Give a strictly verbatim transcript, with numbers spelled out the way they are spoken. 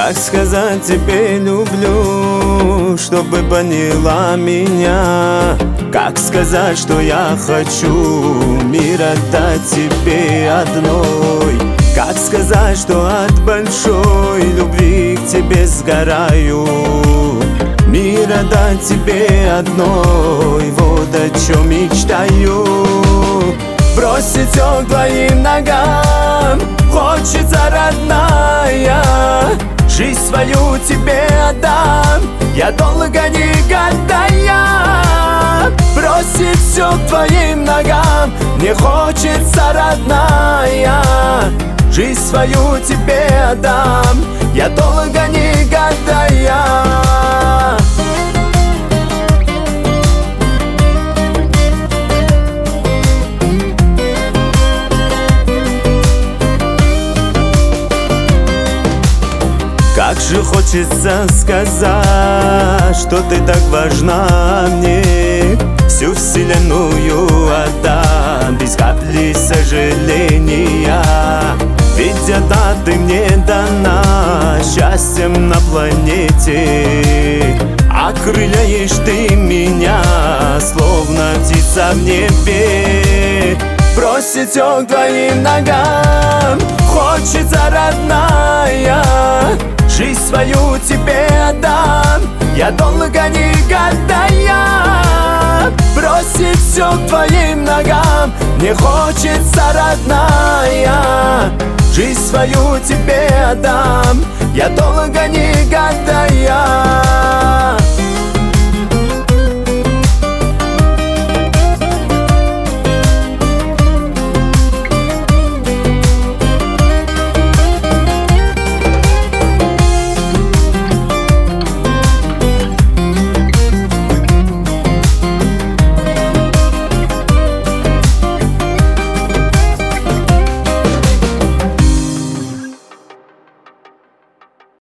Как сказать тебе люблю, чтобы поняла меня? Как сказать, что я хочу мир отдать тебе одной? Как сказать, что от большой любви к тебе сгораю? Мир отдать тебе одной, вот о чем мечтаю. Бросить все к твоим ногам хочется, родная. Жизнь свою тебе отдам, я долго не гадая. Бросить все к твоим ногам мне хочется, родная. Жизнь свою тебе отдам, я долго не гадая. Как же хочется сказать, что ты так важна мне. Всю вселенную отдам без капли сожаления. Ведь это ты мне дана счастьем на планете. Окрыляешь ты меня, словно птица в небе. Бросить все к твоим ногам хочется, родная. Жизнь свою тебе отдам, я долго не гадая. Бросить все к твоим ногам мне хочется, родная. Жизнь свою тебе отдам, я долго не гадая.